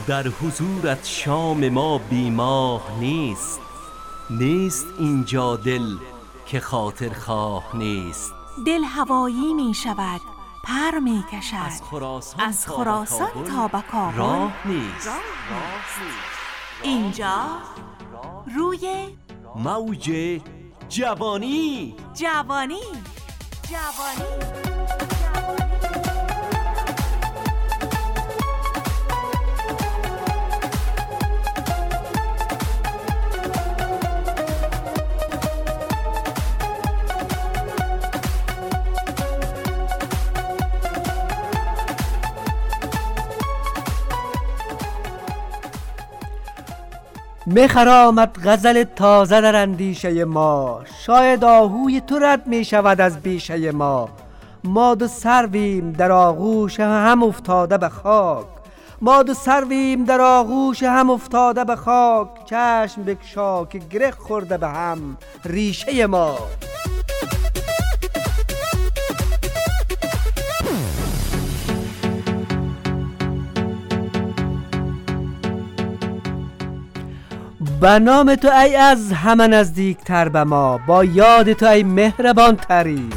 در حضورت شام ما بیماه نیست. نیست اینجا دل که خاطر خواه نیست. دل هوایی می شود، پر می کشد، از خراسان تا به کابل راه نیست. اینجا روی موج جوانی. میخرامد غزل تازه در اندیشه ما، شاید آهوی تو رد می شود از بیشه ما. ما دو سرویم در آغوش هم افتاده به خاک، ما دو سرویم در آغوش هم افتاده به خاک. چشم بگشا که گره خورده به هم ریشه ما. به نام تو ای از همه نزدیکتر به ما، با یاد تو ای مهربان تری.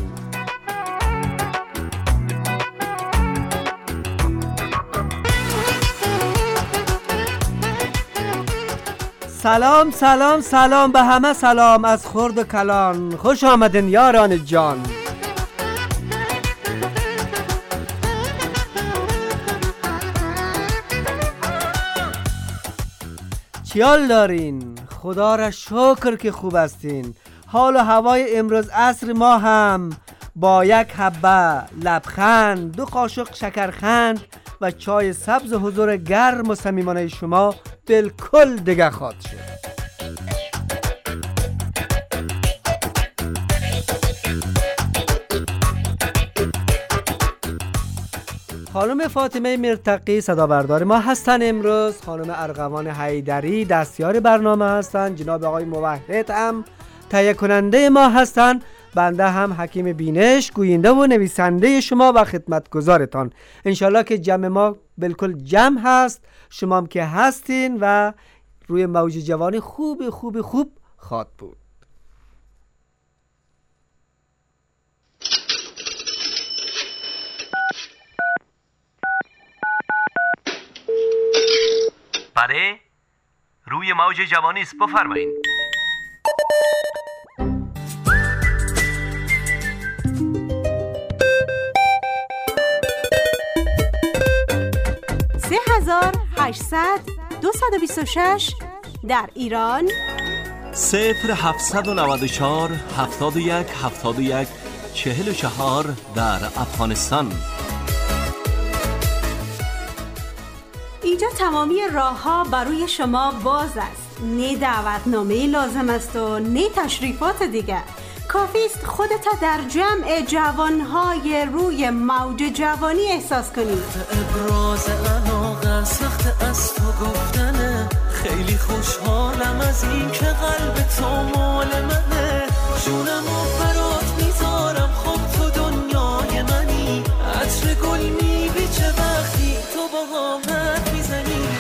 سلام سلام سلام به همه، سلام از خرد و کلان، خوش آمدین یاران جان. چیال دارین؟ خدا را شکر که خوب هستین. حال و هوای امروز عصر ما هم با یک حبه لبخند، 2 قاشق شکرخند و چای سبز حضور گرم و صمیمانه شما بالکل دیگه خواد شد. خانم فاطمه مرتقی صدا بردار ما هستن امروز، خانم ارغوان حیدری دستیار برنامه هستن، جناب آقای موحد هم تهیه کننده ما هستن، بنده هم حکیم بینش گوینده و نویسنده شما و خدمتگزارتان. انشالله که جمع ما بالکل جمع هست، شما هم که هستین و روی موج جوانی خوب خوب خوب خواد بود. بله، روی موج جوانی است، بفرمایید. در ایران 0794 71 71 44 در افغانستان. اینجا تمامی راه‌ها برای شما باز است. نه دعوتنامه لازم است و نه تشریفات دیگه. کافی است خودت در جمع جوانهای روی موج جوانی احساس کنی. ابراز علاقه سخت از تو گفتنه، خیلی خوشحالم از این که قلب تو مال منه. جونمو برات میذارم، خب تو دنیای منی. عطر گل میبیچه وقتی تو با همت میزنی.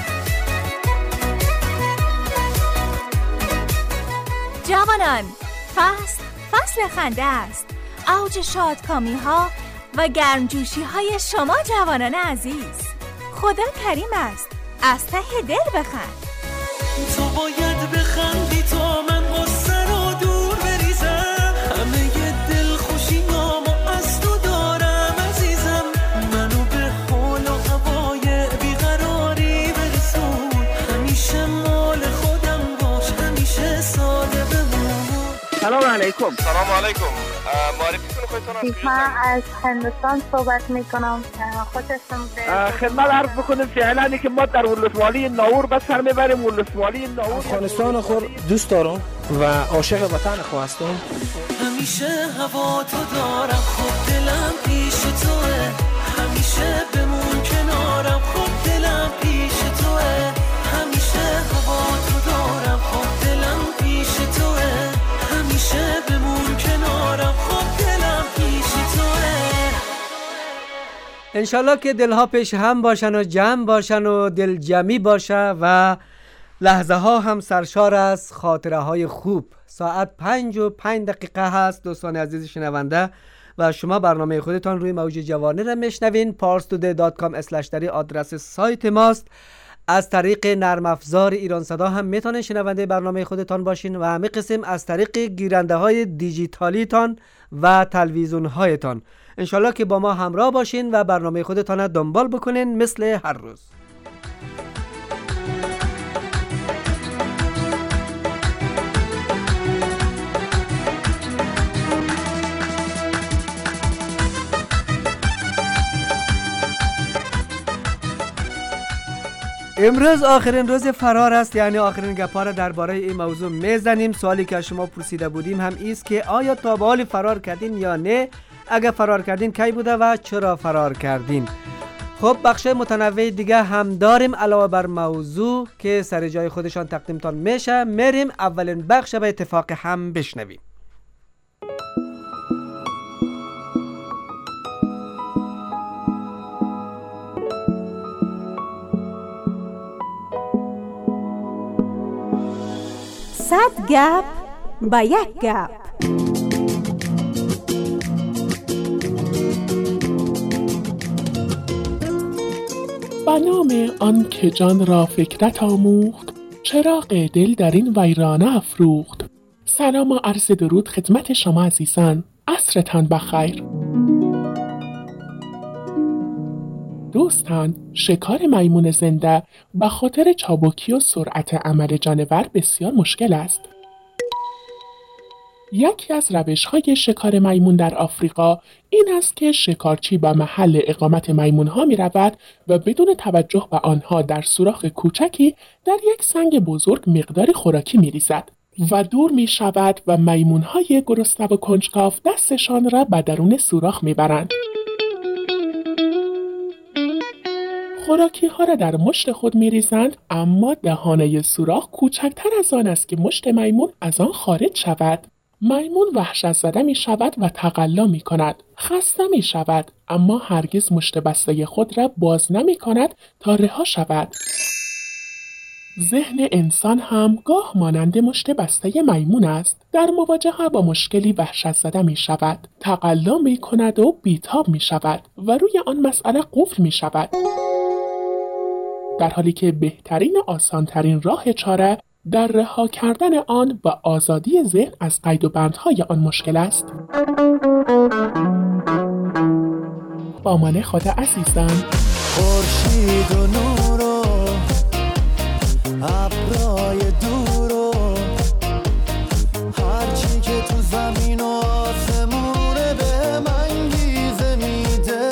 جوانان، فصل خنده است، اوج شادکامی ها و گرمجوشی های شما جوانان عزیز. خدا کریم است، از ته دل بخند. تو باید بخندی تا من غصه رو دور بریزم. همه ی دل خوشیامو از تو دارم عزیزم. منو به حال و هوای بیقراری برسون. همیشه مال خودم باش، همیشه ساده بمون. سلام علیکم. سلام علیکم. معرفی کنید خودتون. من از هندوستان صحبت میکنم. خدمت عرض بکنم فعلا که ما در ولسوالی ناور به سر میبریم. ولسوالی ناور افغانستان خود دوست دارم و عاشق وطن خود هستم. همیشه هوا تو دارم، خب دلم پیش توه. همیشه بمون کنارم، خب دلم پیش توه. همیشه هوا تو دارم، خب دلم پیش توه. همیشه بمون کنارم، خب دلم پیش توه. انشالله که دلها پیش هم باشن و جمع باشن و دل جمعی باشه و لحظه ها هم سرشار از خاطره های خوب. ساعت 5:05 هست دوستان عزیز شنونده و شما برنامه خودتان روی موج جوانه را میشنوین. parstoday.com/dari آدرس سایت ماست. از طریق نرم افزار ایران صدا هم میتونین شنونده برنامه خودتان باشین و همه قسم از طریق گیرنده های دیجیتالیتان و تلویزیون هایتان. انشالله که با ما همراه باشین و برنامه خودتان را دنبال بکنین مثل هر روز. امروز آخرین روز فرار است، یعنی آخرین گپا را درباره این موضوع میزنیم. سوالی که شما پرسیده بودیم هم ایست که آیا تا به حال فرار کردین یا نه؟ اگه فرار کردین کی بوده و چرا فرار کردین؟ خب بخش متنوع دیگه هم داریم علاوه بر موضوع که سر جای خودشان تقدیمتان میشه. میریم اولین بخش به اتفاق هم بشنویم. صد گپ با یک گپ. به نام آن که جان را فکرت آموخت، چراغ دل در این ویرانه افروخت. سلام و عرض درود خدمت شما عزیزان، عصرتان بخیر. دوستان، شکار میمون زنده به خاطر چابکی و سرعت عمل جانور بسیار مشکل است. یکی از روش‌های شکار میمون در آفریقا این است که شکارچی به محل اقامت میمون‌ها می‌رود و بدون توجه به آنها در سوراخ کوچکی در یک سنگ بزرگ مقداری خوراکی می‌ریزد و دور می‌شود و میمون‌های گرسنه و کنجکاو دستشان را به درون سوراخ می‌برند. خوراکی ها را در مشت خود می ریزند، اما دهانه سوراخ کوچکتر از آن است که مشت میمون از آن خارج شود. میمون وحشت زده می شود و تقلا می کند. خسته می شود، اما هرگز مشت بسته خود را باز نمی کند تا رها شود. ذهن انسان هم گاه مانند مشت بسته میمون است. در مواجهه با مشکلی وحشت زده می شود، تقلا می کند و بیتاب می شود و روی آن مسئله قفل می شود. در حالی که بهترین و آسانترین راه چاره در رها کردن آن و آزادی ذهن از قید و بندهای آن مشکل است. با من خدا عزیزان. خورشید و نور و ابرای دور و هرچی که تو زمین و آسمونه به من گیزه میده.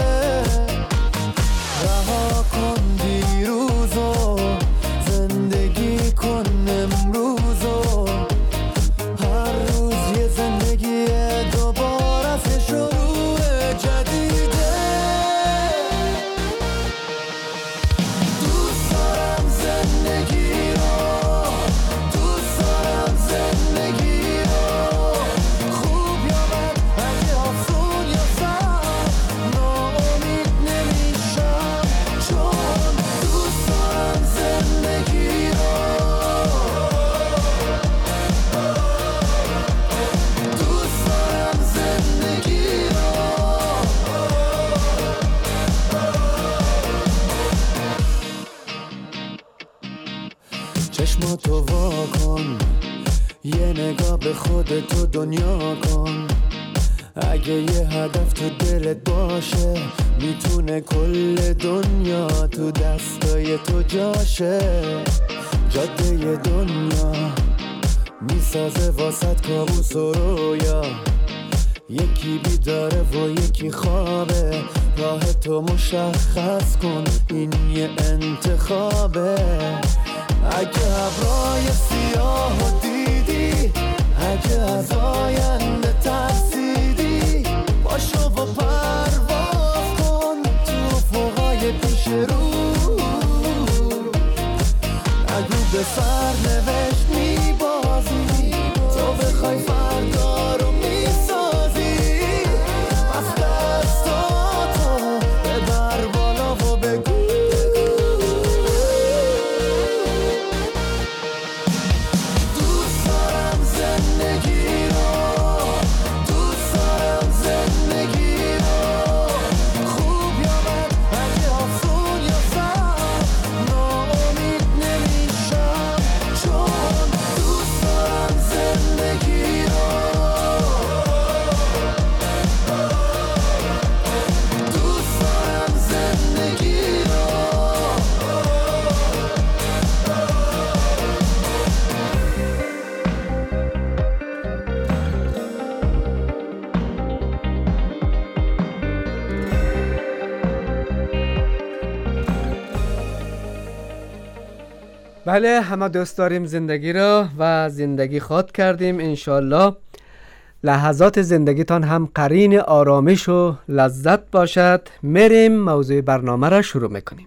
رها کن دیروز و زندگی کن امروز و هر روز یه زندگی دوباره از شروع جدیده. دوست دارم زندگی رو، دوست دارم زندگی رو، خوب یا بد، اگه آسون یا سخت، ناامید نمیشم چون دوست دارم زندگی رو، دوست دارم زندگی رو. چشماتو وا کن، یه نگاه به خودتو دنیا کن. اگه یه هدف تو دلت باشه میتونه کل دنیا تو دستای تو جاشه. جاده دنیا میسازه واسط کابوس و رویا، یکی بیداره و یکی خوابه. راه تو مشخص کن، این یه انتخابه. اگه ابرای سیاه دیدی، اگه از آینده ترسیدی، باشو و پرواز کن تو فوقای پیش رو. نگو به سرنوشت میبازی، تو بخوای فردا رو میسازی. از دستاتو ببر بله، همه دوست داریم زندگی را و زندگی خواد کردیم. انشالله لحظات زندگیتان هم قرین آرامش و لذت باشد. میریم موضوع برنامه را شروع میکنیم.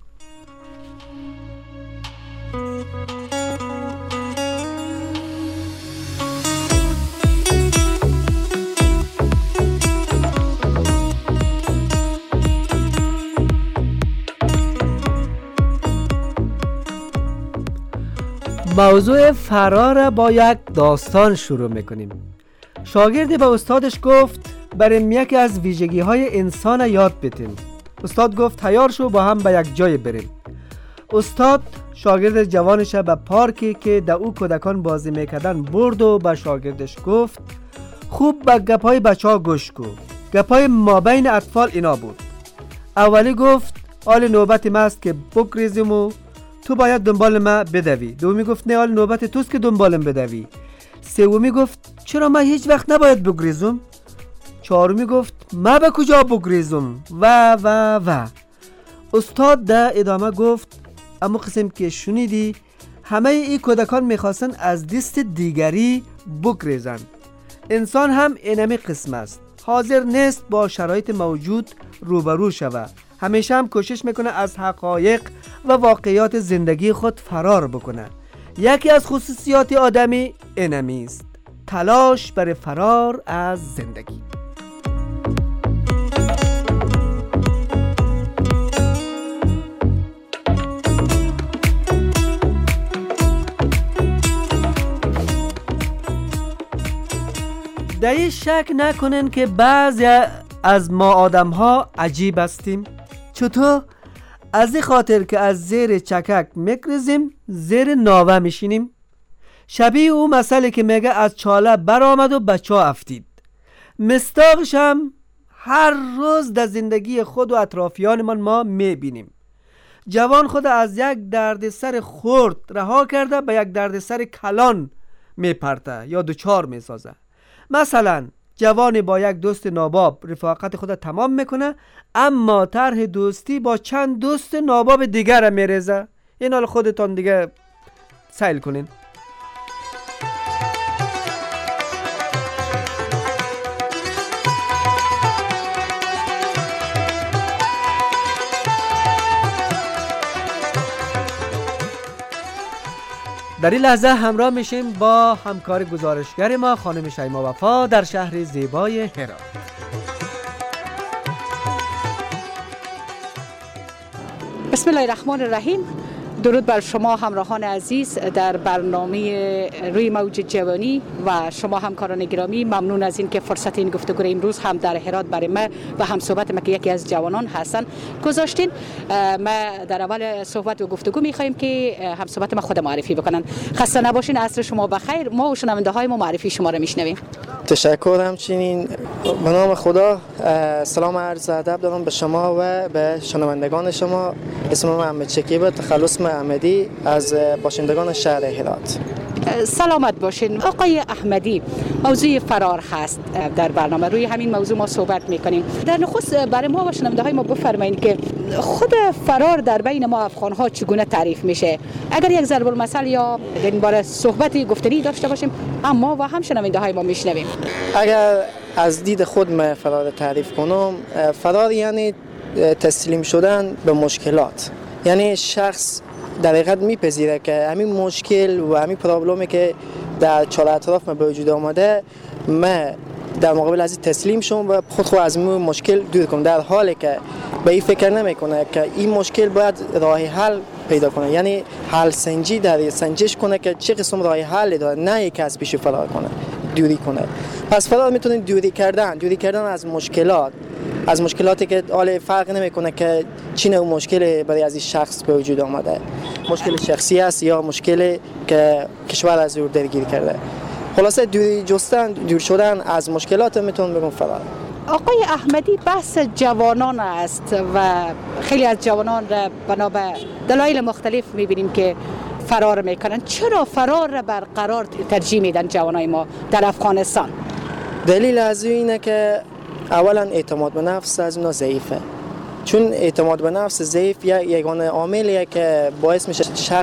موضوع فرار با یک داستان شروع میکنیم. شاگردی به استادش گفت بریم یکی از ویژگی های انسان یاد بدیم. استاد گفت تیار شو با هم به یک جای بریم. استاد شاگرد جوانش به پارکی که در او کودکان بازی میکردن برد و به شاگردش گفت خوب به گپای بچه ها گوش کن. گپای مابین اطفال اینا بود. اولی گفت حال نوبت ما است که بگریزیم و تو باید دنبال ما بدوی. دومی گفت نه، حال نوبت توست که دنبالم بدوی. سومی گفت چرا من هیچ وقت نباید بگریزم؟ چهارمی گفت ما به کجا بگریزم؟ و استاد در ادامه گفت اما قسم که شنیدی همه ای کودکان میخواستن از دست دیگری بگریزن. انسان هم اینمی قسم است، حاضر نیست با شرایط موجود روبرو شود. همیشه هم کوشش میکنه از حقایق و واقعیات زندگی خود فرار بکنه. یکی از خصوصیات آدمی اینمی است، تلاش برای فرار از زندگی. در این شک نکنن که بعضی از ما آدم ها عجیب هستیم. چطور؟ از این خاطر که از زیر چکک میگریزیم زیر ناوه میشینیم. شبیه او مسئله که میگه از چاله برآمد و بچه ها افتید. مستاقش هم هر روز در زندگی خود و اطرافیانمان ما میبینیم. جوان خود از یک دردسر خرد رها کرده به یک دردسر کلان میپرته یا دوچار میسازه. مثلا جوانی با یک دوست ناباب رفاقت خود تمام میکنه، اما طرح دوستی با چند دوست ناباب دیگر میریزه. این حال خودتان دیگه سیل کنین. در این لحظه همراه میشیم با همکار گزارشگر ما خانم شیما وفا در شهر زیبای هرات. بسم الله الرحمن الرحیم. درود بر شما همراهان عزیز در برنامه روی موج جوانی و شما همکاران گرامی. ممنون از این که فرصت این گفتگو امروز هم در هرات برای ما و هم صحبت ما که یکی از جوانان هستن گذاشتین. ما در اول صحبت و گفتگو می‌خوایم که هم صحبت ما خود معرفی بکنن. خسته نباشین، عصر شما بخیر. ما و شنونده‌های ما معرفی شما را میشنویم. تشکر. همچنین به نام خدا سلام عرض ادب دارم به شما و به شنوندگان شما. اسمم محمد شکیب، تخلص احمدی، از باشندگان شهر هرات. سلامت باشین. آقای احمدی، موضوع فرار هست در برنامه. روی همین موضوع ما صحبت میکنیم. در نخست برای ما و شنونده های ما بفرمایید که خود فرار در بین ما افغان ها چگونه تعریف میشه؟ اگر یک ضرب المثل یا این باره صحبتی گفتنی داشته باشیم اما و هم شنونده های ما میشنویم. اگر از دید خود من فرار تعریف کنم، فرار یعنی تسلیم شدن به مشکلات. یعنی شخص در حقیقت میپذیره که همین مشکل و همین پرابلمی که در چهار اطراف ما به وجود آمده، من در مقابل از تسلیم شم و خود از این مشکل دور کنم، در حالی که به این فکر نمیکنه که این مشکل باید راه حل پیدا کنه. یعنی حل سنجی در سنجش کنه که چه قسم راه حل داره، نه یک از پیش فرار کنه، دوری کنه. پس فرار میتونه دوری کردن از مشکلاتی که حال فرق نمیکنه که چی نوع مشکل برای از این شخص به وجود آمده، مشکل شخصی است یا مشکلی که کشور از او درگیر کرده. خلاصه دور شدن از مشکلات میتونم بگم فرار. آقای احمدی، بحث جوانان است و خیلی از جوانان را بنا به دلایل مختلف میبینیم که فرار میکنن. چرا فرار را برقرار ترجیح میدن جوانای ما در افغانستان؟ دلیل از اینه که اولا اعتماد به نفس از اونا ضعیفه. چون اعتماد به نفس ضعیف یگانه عاملیه که باعث میشه شخص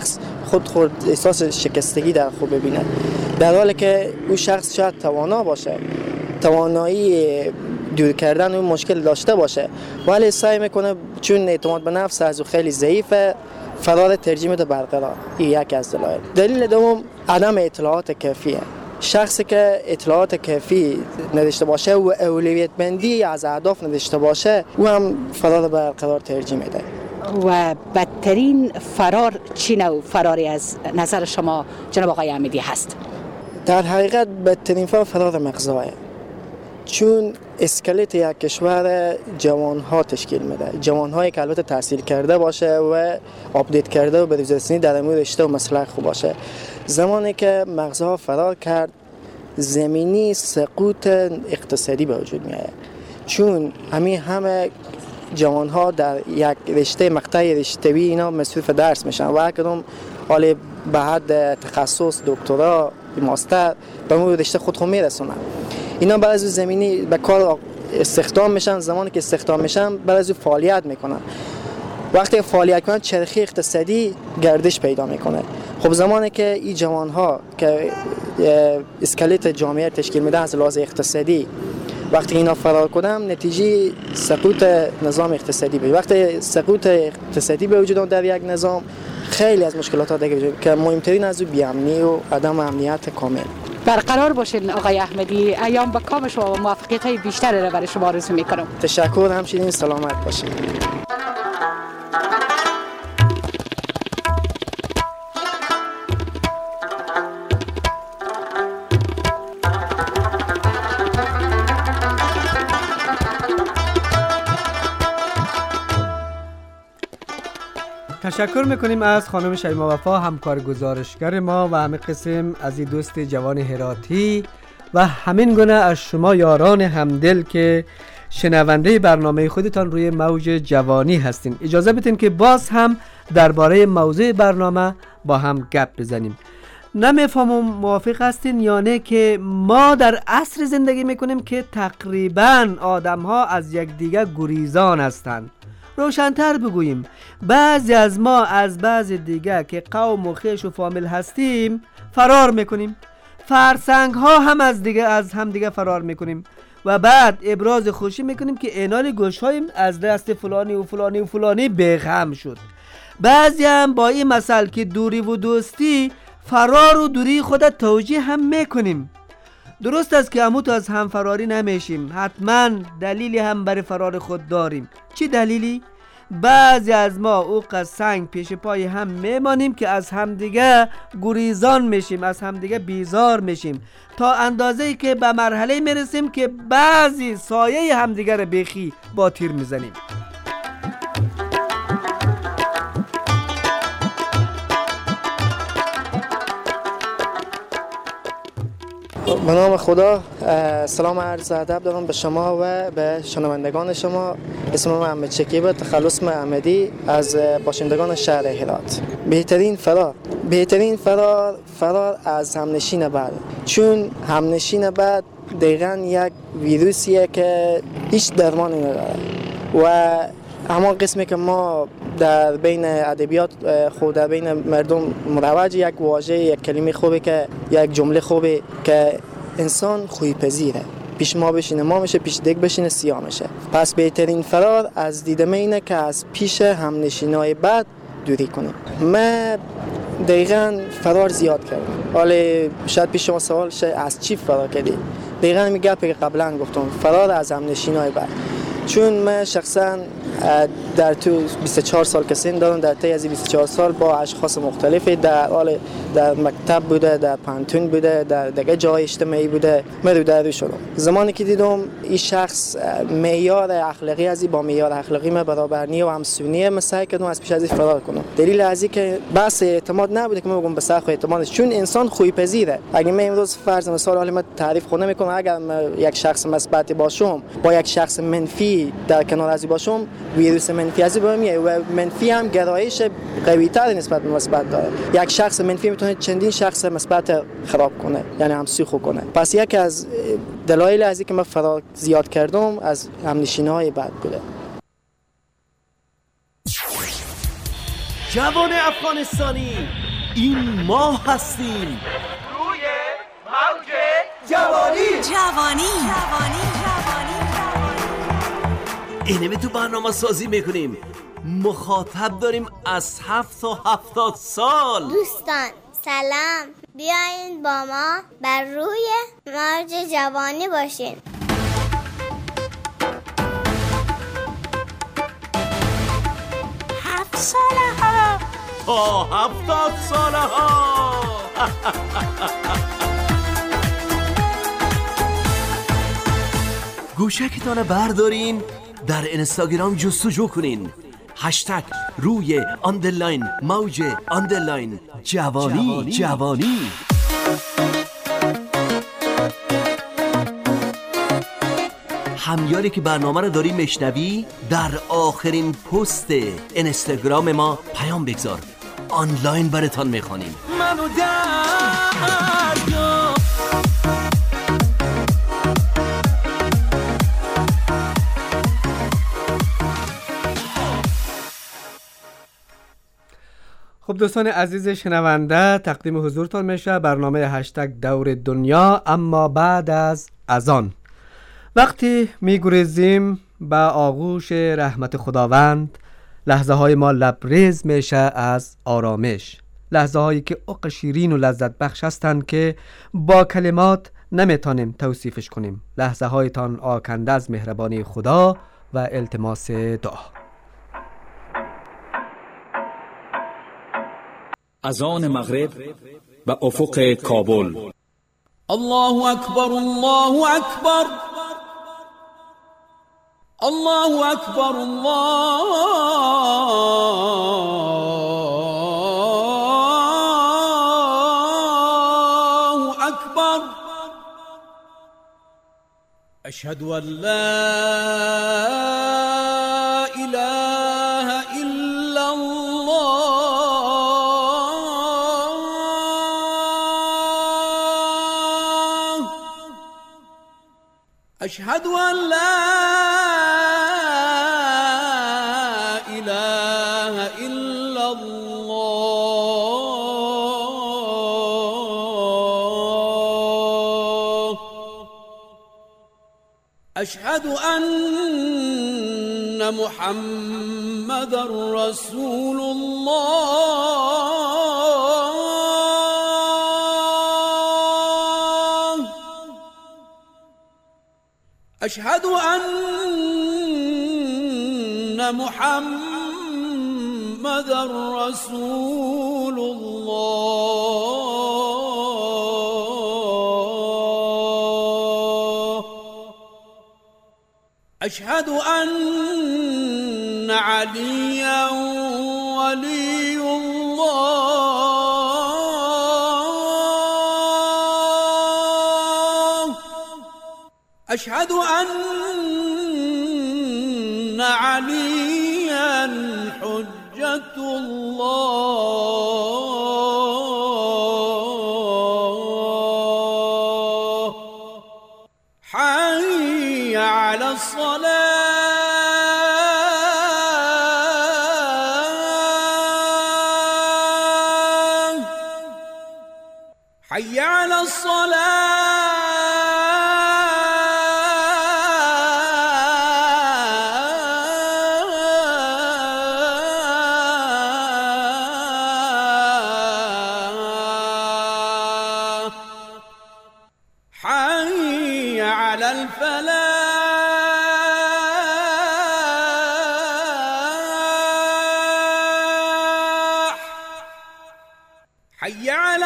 خود احساس شکستگی در خود ببینه، در حالی که اون شخص شاید توانا باشه، توانایی دور کردن اون مشکل داشته باشه، ولی سعی میکنه چون اعتماد به نفس از او خیلی ضعیفه فرار ترجیح میده برقرار. این یکی از دلایل. دلیل دوم عدم اطلاعات کافیه. شخصی که اطلاعات کافی نداشته باشه و اولویت بندی از اهداف نداشته باشه او هم فرار برقرار ترجیح میده. و بدترین فرار چی نوع فراری از نظر شما جناب آقای احمدی هست؟ در حقیقت بدترین فرار مغزایه، چون اسکلت یک کشور جوانها تشکیل میده، جوانهایی که البته تحصیل کرده باشه و آپدیت کرده و به روزرسانی در امور رشته و مسلک خوب باشه. زمانی که مغزها فرار کرد زمینی سقوط اقتصادی به وجود میاد، چون همه جوانها در یک رشته مقطع رشته‌ای اینا مصروف درس میشن و هر کدوم حالا به حد تخصص دکترا ماستر به اون رشته خود میرسونن. اینا بعد از زمینی به کار استخدام میشن، زمانی که استخدام میشن بعد از فعالیت میکنن. وقتی فعالیت کنن چرخه اقتصادی گردش پیدا میکنه. خب زمانی که این جوانها که اسکلت جامعه تشکیل میدن از لحاظ اقتصادی وقتی اینا فرار کنن نتیجه سقوط نظام اقتصادی بود. وقتی سقوط اقتصادی به وجود در یک نظام خیلی از مشکلات ها دیگه وجود که مهمترین از اون بی‌امنی و عدم امنیت کامل. برقرار باشین آقای احمدی، ایام به کام شما و موفقیت های بیشتر را برای شما آرزو میکنم. تشکر، همچنین سلامت باشین. تشکر میکنیم از خانم شیما وفا، همکار گزارشگر ما و همه قسم از این دوست جوان هراتی و همین گونه از شما یاران همدل که شنونده برنامه خودتان روی موج جوانی هستین. اجازه بدین که باز هم درباره موضوع برنامه با هم گپ بزنیم. نمیفهمم موافق هستین یا نه که ما در عصر زندگی میکنیم که تقریبا آدم ها از یکدیگر گریزان هستند. روشن‌تر بگوییم بعضی از ما از بعضی دیگه که قوم و خویش و فامیل هستیم فرار میکنیم، فرسنگ ها هم از هم دیگه فرار میکنیم و بعد ابراز خوشی میکنیم که اینال گوشهایم از دست فلانی و فلانی و فلانی بغم شد. بعضی هم با این مثل که دوری و دوستی فرار و دوری خودت توجیه هم میکنیم. درست است که همو تو از هم فراری نمیشیم، حتما دلیلی هم برای فرار خود داریم. چی دلیلی؟ بعضی از ما اوق سنگ پیش پای هم میمانیم که از همدیگه گریزان میشیم، از همدیگه بیزار میشیم تا اندازه‌ای که به مرحله میرسیم که بعضی سایه همدیگه رو بیخی با تیر میزنیم. به نام خدا، سلام و عرض ادب دارم به شما و به شنوندگان شما. اسم من احمد شکیب، تخلص من احمدی، از باشندگان شهر هرات. بهترین فرار از همنشین بعد، چون همنشین بعد دقیقاً یک ویروسیه که هیچ درمانی نداره و اما قسمی که ما در بین ادبیات خود در بین مردم مروج یک واژه، یک کلمه خوبه که یک جمله خوبه که انسان خوی پذیره، پیش ما بشینه ما میشه، پیش دیگ بشینه سیاه میشه. پس بهترین فرار از دیدم اینه که از پیش همنشینای بعد دوری کنیم. من دقیقاً فرار زیاد کردم. حالا شاید پیش شما سوال شه از چی فرار کردی؟ دقیقاً میگم که قبلا گفتم فرار از همنشینای بعد، چون من شخصاً در تو 24 سال که سن دارم، در طی از 24 سال با اشخاص مختلفی در مکتب بوده، در پانتون بوده، در دیگه جای اجتماعی بوده، من رو شدم. زمانی که دیدم این شخص معیار اخلاقی ازی با معیار اخلاقی من برابر نیست و همسونیه، من سعی کردم از پیش ازی فرار کنم. دلیل ازی که بحث اعتماد نبوده که من بگم به سخت اعتمادش، چون انسان خوی پذیره. اگه من امروز فرض مثال حالا من تعریف خود نمیکنم، اگر یک شخص مثبتی باشم با یک شخص منفی در کنار ازی باشم، ویروس منفی ازی به میاد و منفی هم گرایش قوی‌تر نسبت به مثبت داره. یک شخص منفی میتونه چندین شخص مثبت خراب کنه، یعنی همسوخو کنه. پس یکی از دلایل ازی که من فرار زیاد کردم از همنشین‌های بد بوده. جوان افغانستانی، این ما هستیم. روی موج جوانی. اینه تو برنامه سازی میکنیم. مخاطب داریم از 7 تا 70 سال. دوستان سلام، بیاین با ما بر روی موج جوانی باشین. 7 ساله ها تا 70 ساله ها. گوشکتان بردارین، در اینستاگرام جستجو کنین، هشتگ روی آندرلاین موج آندرلاین جوانی. همیاری که برنامه رو داری مشنوی، در آخرین پست اینستاگرام ما پیام بگذار، آنلاین براتان میخوانیم. منو دریا. خب دوستان عزیز شنونده، تقدیم حضورتان میشه برنامه هشتگ دور دنیا، اما بعد از اذان. وقتی میگریزیم به آغوش رحمت خداوند، لحظه های ما لبریز میشه از آرامش، لحظه هایی که عمق شیرین و لذت بخش هستند که با کلمات نمیتونیم توصیفش کنیم. لحظه هایتان آکنده از مهربانی خدا و التماس دعا. اذان مغرب به افق کابل. الله اکبر، الله اکبر، الله اکبر، الله اکبر. اشهد ان لا اله الا الله. اشهد ان لا اله الا الله. اشهد ان محمد رسول الله. اشهد ان محمد رسول الله. اشهد ان عليا ولي الله. اشهد ان عليا حجة الله. حي على الصلاة. حي على الصلاة. حي على الفلاح. حي على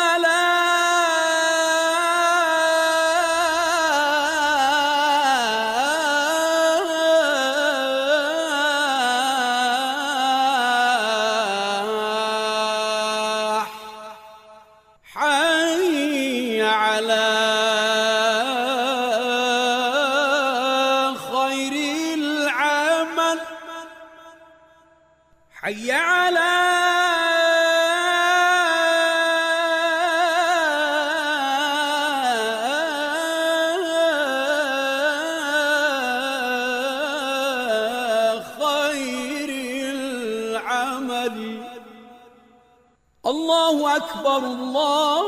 الفلاح. حي على خير العمل. حي على خير العمل. الله اکبر الله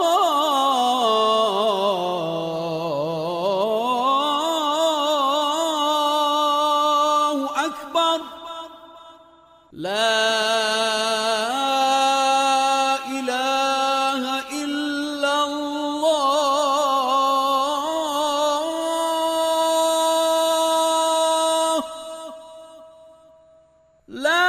اکبر لا اله الا الله لا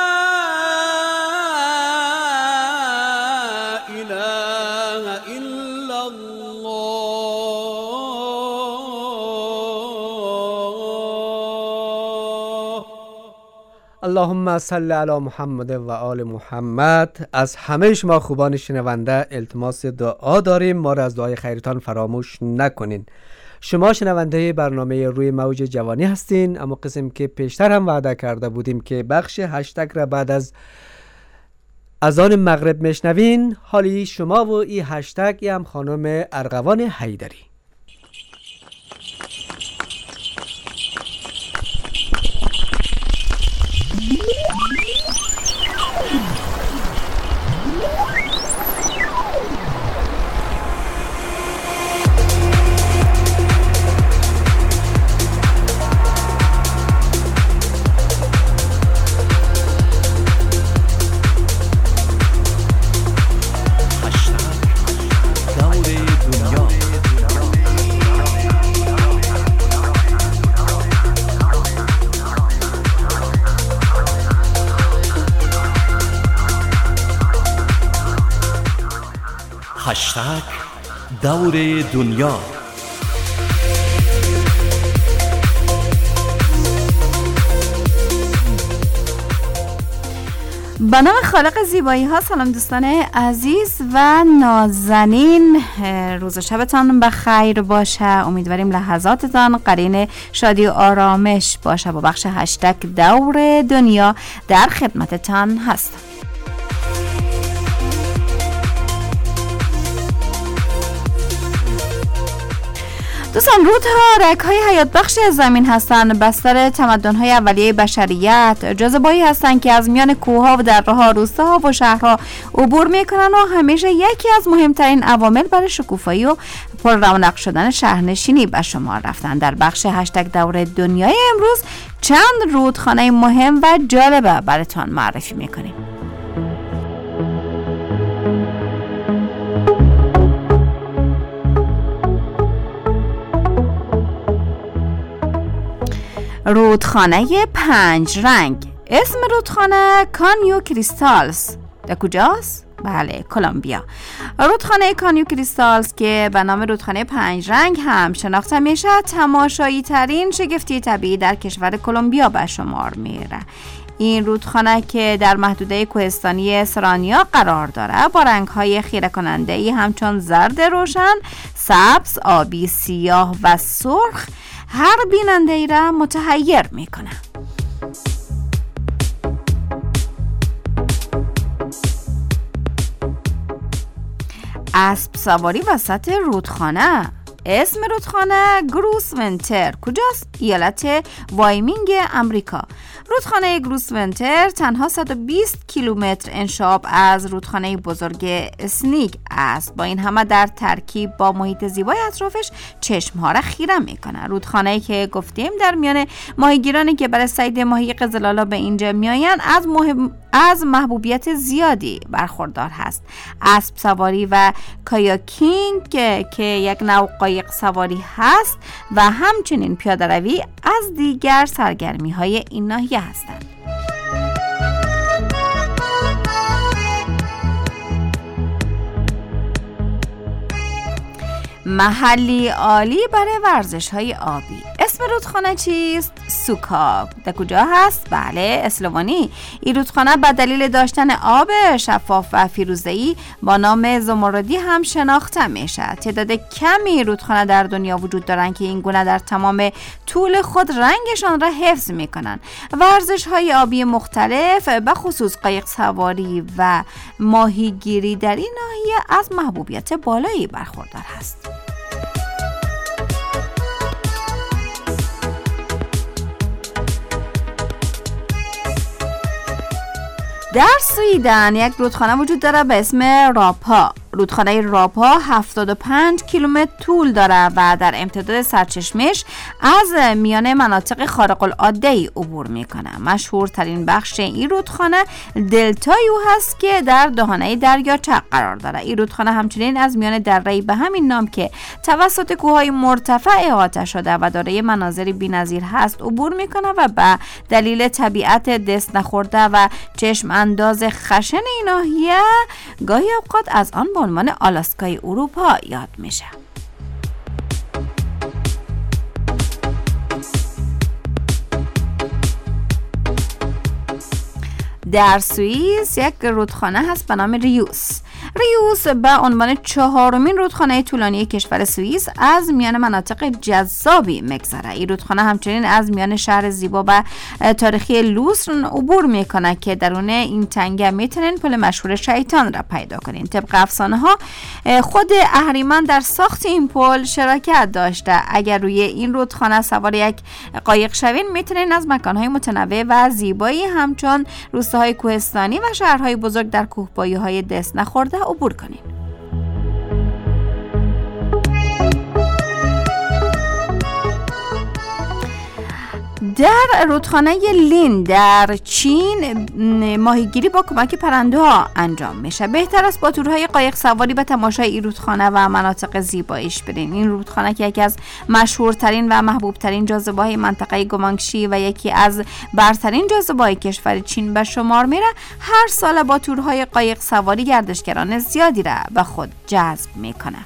اللهم صل علی محمد و آل محمد. از همه شما خوبان شنونده التماس دعا داریم، ما را از دعای خیرتان فراموش نکنین. شما شنونده برنامه روی موج جوانی هستین، اما قسم که پیشتر هم وعده کرده بودیم که بخش هشتگ را بعد از اذان مغرب میشنوین. حالی شما و این هشتگ هم خانم ارغوان حیدری. هشتگ دور دنیا. با نام خالق زیبایی ها سلام دوستان عزیز و نازنین، روز و شبتان بخیر باشه. امیدواریم لحظاتتان قرین شادی و آرامش باشه. با بخش هشتگ دور دنیا در خدمتتان هستم. دوستان، رودها رگ‌های حیات بخشی از زمین هستند، بستر تمدن‌های اولیه بشریت، جاذبه‌ای هستند که از میان کوه‌ها و دره‌ها، روستاها و شهرها عبور می‌کنند و همیشه یکی از مهمترین عوامل برای شکوفایی و پر رونق شدن شهرنشینی به شمار رفتند. در بخش هشتگ دور دنیای امروز چند رودخانه مهم و جالب براتون معرفی می‌کنیم. رودخانه 5 رنگ. اسم رودخانه کانیو کریستالز. در کجاست؟ بله، کلمبیا. رودخانه کانیو کریستالز که به نام رودخانه 5 رنگ هم شناخته میشه، تماشایی ترین شگفتی طبیعی در کشور کلمبیا به شمار میره. این رودخانه که در محدوده کوهستانی سرانیا قرار داره، با رنگ‌های خیره کننده‌ای همچون زرد روشن، سبز، آبی، سیاه و سرخ هر بیننده ای را متحیر میکنه. اسب سواری وسط رودخانه. اسم رودخانه گروسونتر کجاست؟ ایالت وایمینگ امریکا. رودخانه گروسونتر تنها 120 کیلومتر انشعاب از رودخانه بزرگ اسنیگ است. با این همه در ترکیب با محیط زیبای اطرافش چشمها را خیره میکنه. رودخانه‌ای که گفتیم در میان ماهیگیرانی که برای صید ماهی قزلالا به اینجا میآیند از محبوبیت زیادی برخوردار هست. اسب سواری و کایاکینگ که یک نوع قایق سواری هست و همچنین پیاده روی از دیگر سرگرمی های این ناحیه هستند. محلی عالی برای ورزش های آبی. اسم رودخانه چیست؟ سوکا. در کجا هست؟ بله، اسلوونی. این رودخانه به دلیل داشتن آب شفاف و فیروزه‌ای با نام زمردی هم شناخته میشه. تعداد کمی رودخانه در دنیا وجود دارن که این گونه در تمام طول خود رنگشان را حفظ میکنن. ورزش های آبی مختلف به خصوص قایق سواری و ماهیگیری در این ناحیه از محبوبیت بالایی برخوردار هست. در سویدن یک رودخانه وجود داره به اسم راپا. رودخانه راپا 75 کیلومتر طول داره و در امتداد سرچشمش از میان مناطق خارق العاده عبور میکنه. مشهورترین بخش این رودخانه دلتای او هست که در دهانه دریاچه قرار داره. این رودخانه همچنین از میان دره‌ای به همین نام که توسط کوههای مرتفع احاطه شده و دارای مناظری بی‌نظیر هست عبور میکنه و به دلیل طبیعت دست نخورده و چشم انداز خشن این ناحیه گاهی اوقات از آن به عنوان آلاسکای اروپا یاد میشه. در سوئیس یک رودخانه هست به نام ریوس. ریوس به عنوان 4مین رودخانه طولانی کشور سوئیس از میان مناطق جذابی میگذره. این رودخانه همچنین از میان شهر زیبا و تاریخی لوسرن عبور میکنه که درون این تنگه میتونین پل مشهور شیطان را پیدا کنین. طبق افسانه ها خود اهریمن در ساخت این پل شراکت داشته. اگر روی این رودخانه سوار یک قایق شوین میتونین از مکانهای متنوع و زیبایی همچون روستاهای کوهستانی و شهرهای بزرگ در کوهپایه‌های دست نخورده عبور کنین. در رودخانه لین در چین ماهیگیری با کمک پرنده ها انجام میشه. بهتر است با تورهای قایق سواری به تماشای این رودخانه و مناطق زیباییش برین. این رودخانه که یکی از مشهورترین و محبوبترین جاذبه های منطقه گومانگشی و یکی از برترین جاذبه های کشور چین به شمار میره، هر سال با تورهای قایق سواری گردشگران زیادی را به خود جذب میکنه.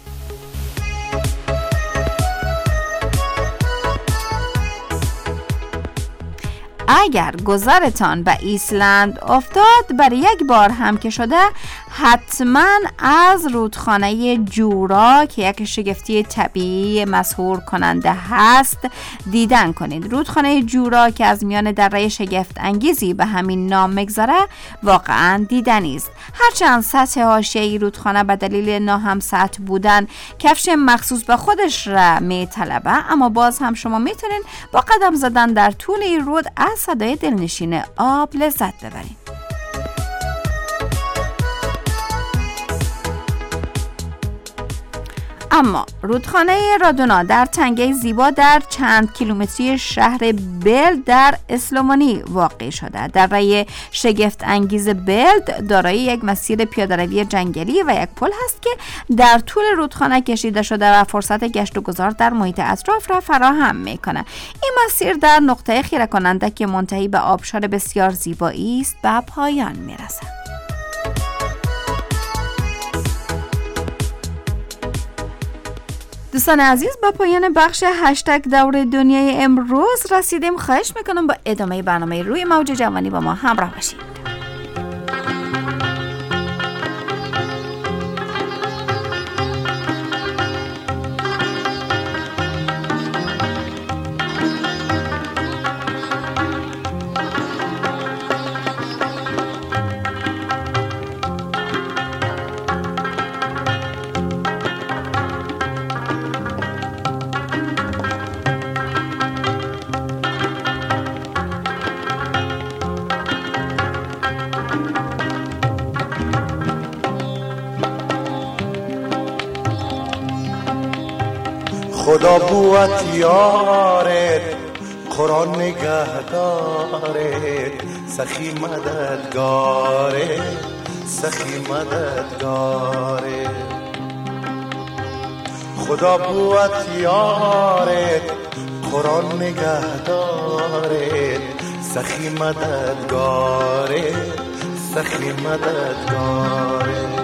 اگر گذرتان به ایسلند افتاد برای یک بار هم که شده، حتما از رودخانه جورا که یک شگفتی طبیعی مسحور کننده هست دیدن کنید. رودخانه جورا که از میان دره شگفت انگیزی به همین نام میگذاره واقعا دیدنی است. هرچند سطح حاشیه رودخانه به دلیل ناهمسطح بودن کفش مخصوص به خودش را میطلبه، اما باز هم شما میتونین با قدم زدن در طول این رود از صدای دلنشین آب لذت ببرید. اما رودخانه رادونا در تنگه زیبا در چند کیلومتری شهر بلد در اسلوونی واقع شده. دره شگفت انگیز بلد دارای یک مسیر پیاده‌روی جنگلی و یک پل هست که در طول رودخانه کشیده شده و فرصت گشت و گذار در محیط اطراف را فراهم میکنه. این مسیر در نقطه خیره کننده که منتهی به آبشار بسیار زیبایی است به پایان میرسه. دوستان عزیز، با پایان بخش هشتگ دور دنیای امروز رسیدیم. خواهش میکنم با ادامه برنامه روی موج جوانی با ما همراه باشید. خدا بوت یارت، قرآن نگهدارت، سخی مددگارت، سخی مددگارت. خدا بوت یارت، قرآن نگهدارت، سخی مددگارت، سخی مددگارت.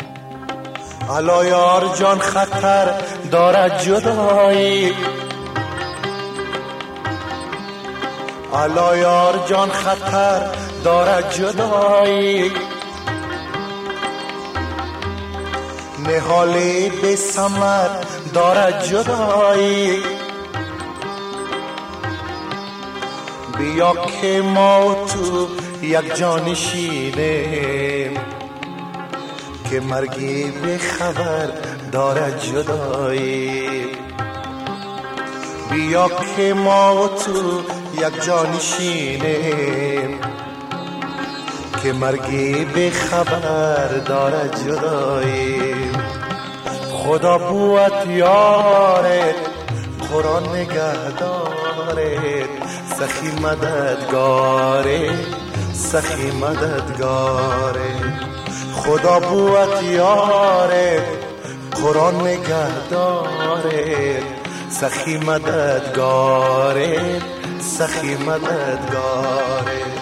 الا یار جان خطر دارد جدایی، الا یار جان خطر دارد جدایی، نهالی به ثمر دارد جدایی. بیا که ما و تو یک جانشینیم، که مرگی به خبر دارد جدایی. بیا که ما و تو یک جانشینیم، که مرگی به خبر دارد جدایی. خدا بوت یارت، قرآن نگهدارت، سخی مددگارت، سخی مددگارت. خدا بوت یارت، قرآن نگهدارت، سخی مددگارت، سخی مددگارت.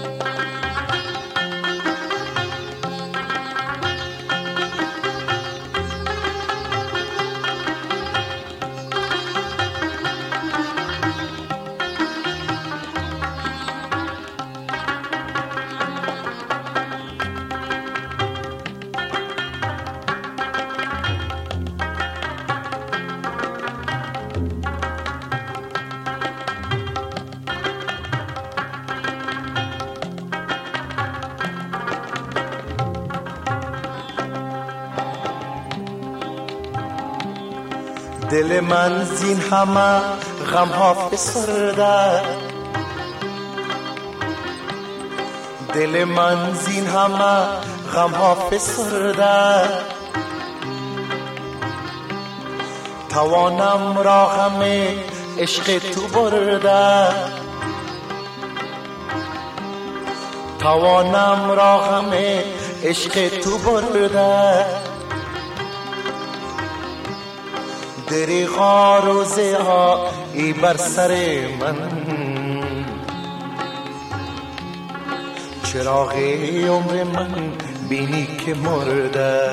دل من زین همه غم ها فسرده، دل من زین همه غم ها فسرده. توانم را غم عشق تو برده، توانم را غم عشق تو برده. دریغا روزه ها ای بر سر من، چراغ عمر من بینی که مرده.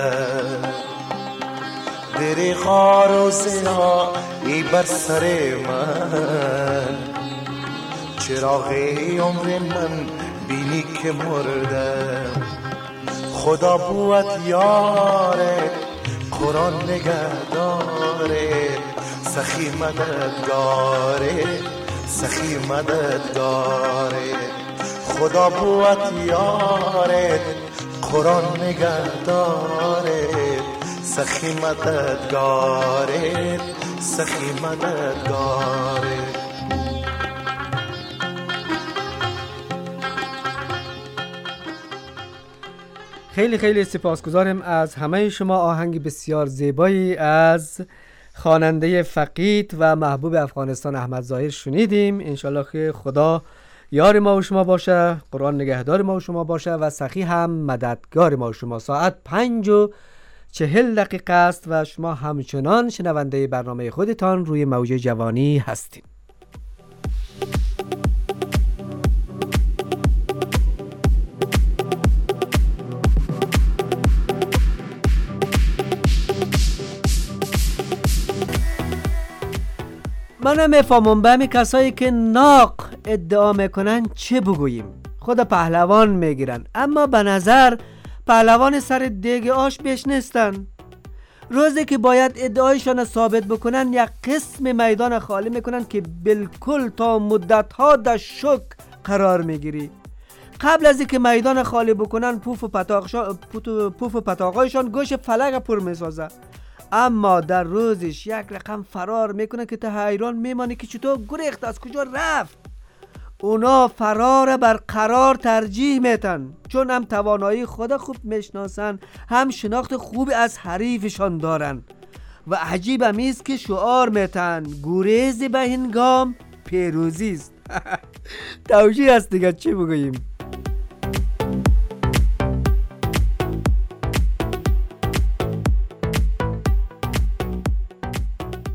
دریغا روزه ها ای بر سر من، چراغ عمر من بینی که مرده. خدا بوت یارت، قرآن نگهدارت، سخی مددگارت، سخی مددگارت. خدا بوت یارت، قرآن نگهدارت، سخی مددگارت، سخی مددگارت. خیلی خیلی سپاسگزارم از همه شما. آهنگ بسیار زیبایی از خواننده فقید و محبوب افغانستان احمد ظاهر شنیدیم. انشالله که خدا یار ما و شما باشه، قرآن نگهدار ما و شما باشه و سخی هم مددگار ما و شما. ساعت 5:40 است و شما همچنان شنونده برنامه خودتان روی موج جوانی هستید. من نمیفهمم به همین کسایی که ناق ادعا میکنن چه بگوییم. خود پهلوان میگیرن اما به نظر پهلوان سر دیگ آش بیش نیستن. روزی که باید ادعایشان ثابت بکنن یک قسم میدان خالی میکنن که بالکل تا مدتها در شک قرار میگیری. قبل از اینکه میدان خالی بکنن پوف و پتاقایشان گوش فلک پر میسازه، اما در روزش یک رقم فرار میکنه که تا حیران میمانی که چطور گریخت، از کجا رفت. اونا فرار بر قرار ترجیح میتن، چون هم توانایی خود خوب میشناسن، هم شناخت خوب از حریفشان دارن و عجیب همیست که شعار میتن گریز به هنگام پیروزی است. توجیه است دیگه، چی بگوییم.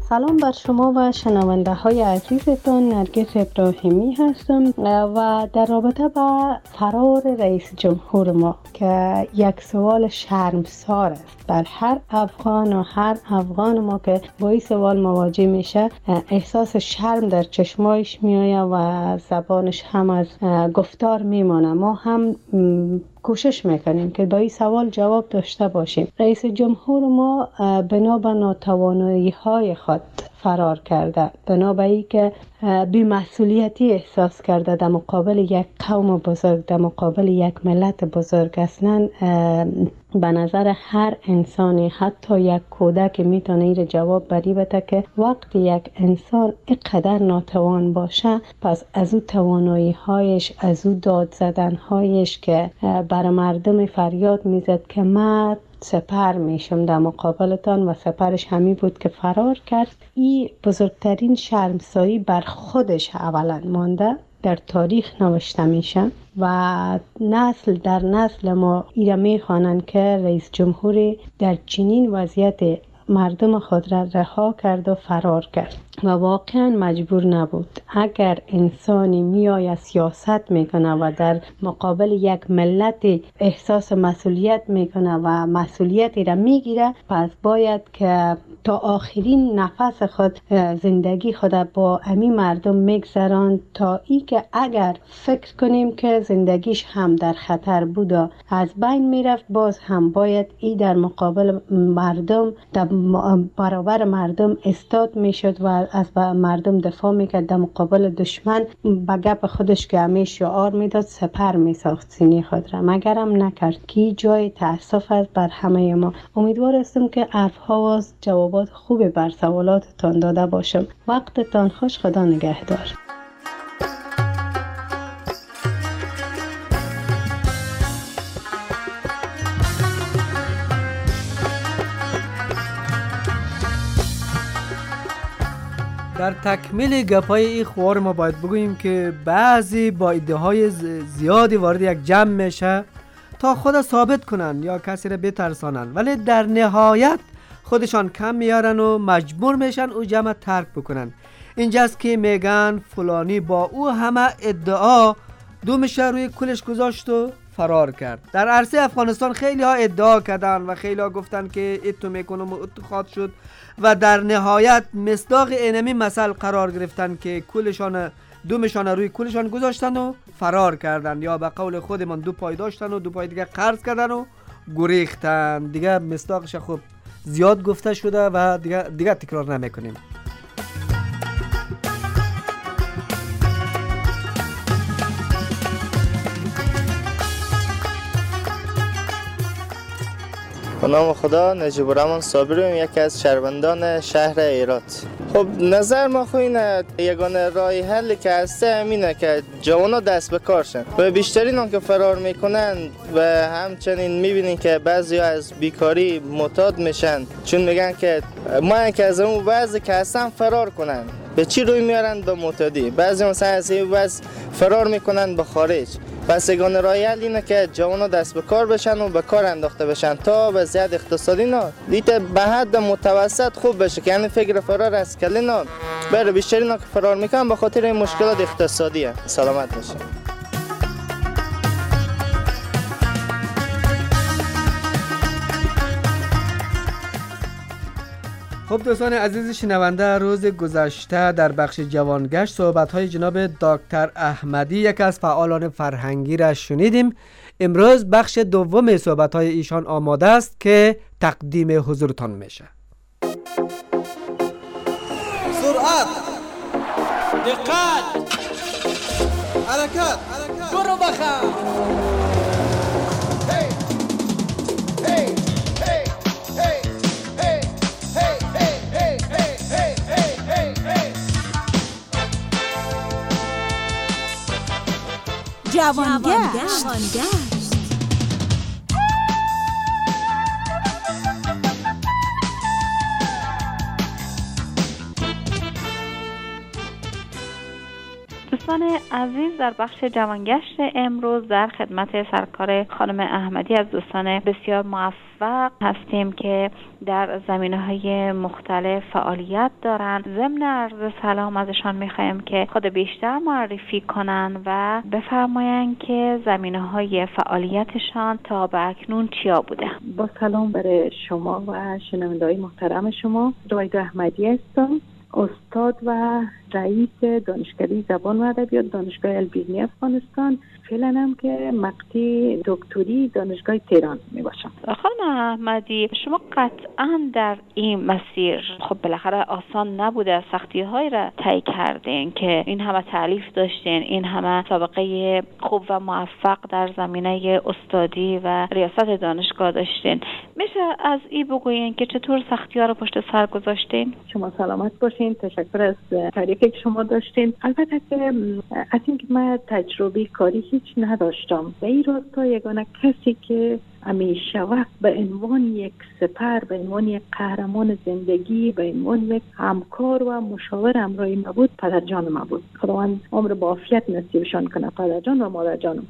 سلام بر شما و شنونده های عزیزتان. نرگس ابراهیمی هستم و در رابطه با فرار رئیس جمهور ما که یک سوال شرمسار است بر هر افغان و هر افغان ما که با این سوال مواجه میشه، احساس شرم در چشمایش میآید و زبانش هم از گفتار میمانه. ما هم کوشش میکنیم که با این سوال جواب داشته باشیم. رئیس جمهور ما بنا به ناتوانایی های خود فرار کرده، بنا به این که بی‌مسئولیتی احساس کرده در مقابل یک قوم بزرگ، در مقابل یک ملت بزرگ. اصلا به نظر هر انسانی، حتی یک کودک میتونه این جواب بری بده که وقتی یک انسان اینقدر ناتوان باشه، پس از او توانایی هایش، از او داد زدن هایش که بر مردم فریاد میزد که من سپر میشم در مقابلتان و سپرش همین بود که فرار کرد، این بزرگترین شرمساری بر خودش اولا مانده در تاریخ نوشته میشه و نسل در نسل ما ایره میخوانند که رئیس جمهوری در چنین وضعیت مردم خود را رها کرد و فرار کرد و واقعا مجبور نبود. اگر انسانی میآید سیاست میکنه و در مقابل یک ملت احساس مسئولیت میکنه و مسئولیتی را میگیره، پس باید که تا آخرین نفس خود زندگی خود با امی مردم میگذران، تا ای که اگر فکر کنیم که زندگیش هم در خطر بود و از بین میرفت، باز هم باید ای در مقابل مردم، در برابر مردم استاد میشد و از مردم دفاع میکرد. در مقابل دشمن با گپ خودش که همه شعار میداد، سپر میساخت سینه خود را، مگرم نکرد که جای تأسف است بر همه ما. امیدوار هستم که حرفها و جوابات خوبی بر سوالاتتان داده باشم. وقتتان خوش، خدا نگهدار. در تکمیل گپای این خوار ما باید بگوییم که بعضی با ایده‌های زیادی وارد یک جمع میشه تا خود ثابت کنن یا کسی را بترسانن، ولی در نهایت خودشان کم میارن و مجبور میشن او جمع ترک بکنن. اینجاست که میگن فلانی با او همه ادعا دومش روی کولش گذاشت و فرار کرد. در عرصه افغانستان خیلی ها ادعا کردن و خیلی ها گفتن که اتو میکنم و اتو خواد شد و در نهایت مصداق اینمی مثل قرار گرفتن که کولشان دومشان روی کولشان گذاشتن و فرار کردن، یا به قول خودمان دو پای داشتن و دو پای دیگه قرض کردن و گریختن. دیگه مصداقش خب زیاد گفته شده و دیگه تکرار نمیکنیم. به نام خدا، نجیب الرحمن صابری، یکی از شهروندان شهر ایرات. خب نظر ما خو اینه یگانه راه حلی که هسته همینه که جوانا دست به کار شن و بیشترین اون که فرار میکنن و همچنین میبینین که بعضی از بیکاری معتاد میشن، چون میگن که ما که از اون وضع که هستن فرار کنن. به چی روی میارن؟ به معتادی. بعضی مثلا از این وضع فرار میکنن به خارج. پس یگانه راه حل اینه که جوانا دست به کار بشن و به کار انداخته بشن تا وضعیت اقتصادی نه دیگه به حد متوسط خوب بشه، که یعنی فکر فرار از کلی نه بره. بیشتر اینا که فرار میکنن به خاطر این مشکلات اقتصادیه. سلامت باشه. خب دوستان عزیز شنونده، روز گذشته در بخش جوانگشت صحبت‌های جناب دکتر احمدی، یک از فعالان فرهنگی را شنیدیم. امروز بخش دوم صحبت‌های ایشان آماده است که تقدیم حضورتان میشه. سرعت، دقت، حرکت، برو بخم. جوانگشت. دوستان عزیز، در بخش جوانگشت امروز در خدمت سرکار خانم احمدی از دوستان بسیار موفق هستیم که در زمینه‌های مختلف فعالیت دارند. ضمن عرض سلام ازشان می‌خوایم که خود بیشتر معرفی کنن و بفرمایند که زمینه‌های فعالیتشان تا به اکنون چیا بوده. با سلام برای شما و شنونده‌های محترم شما. رویدا احمدی هستم، استاد و رئیس دانشکده زبان و ادبیات دانشگاه البیرنی افغانستان. فعلا هم که مقطع دکتری دانشگاه تهران می باشم. خانم احمدی، شما قطعا در این مسیر خب بالاخره آسان نبوده، سختی هایی را طی کردین که این همه تعلیف داشتین، این همه سابقه خوب و موفق در زمینه استادی و ریاست دانشگاه داشتین. میشه از این بگوین که چطور سختی ها رو پشت سر گذاشتین؟ شما سلامت باشین. تشکر از تعریفی که شما داشتین. البته که از اینکه من تجربه کاری هیچ نداشتم، به این راستا یگانه کسی که همیشه وقت به عنوان یک سپر، به عنوان یک قهرمان زندگی، به عنوان یک همکار و مشاور همراهی ما بود، پدرجان ما بود. خداوند عمر با عافیت نصیبشان کنه پدرجان و مادرجانم.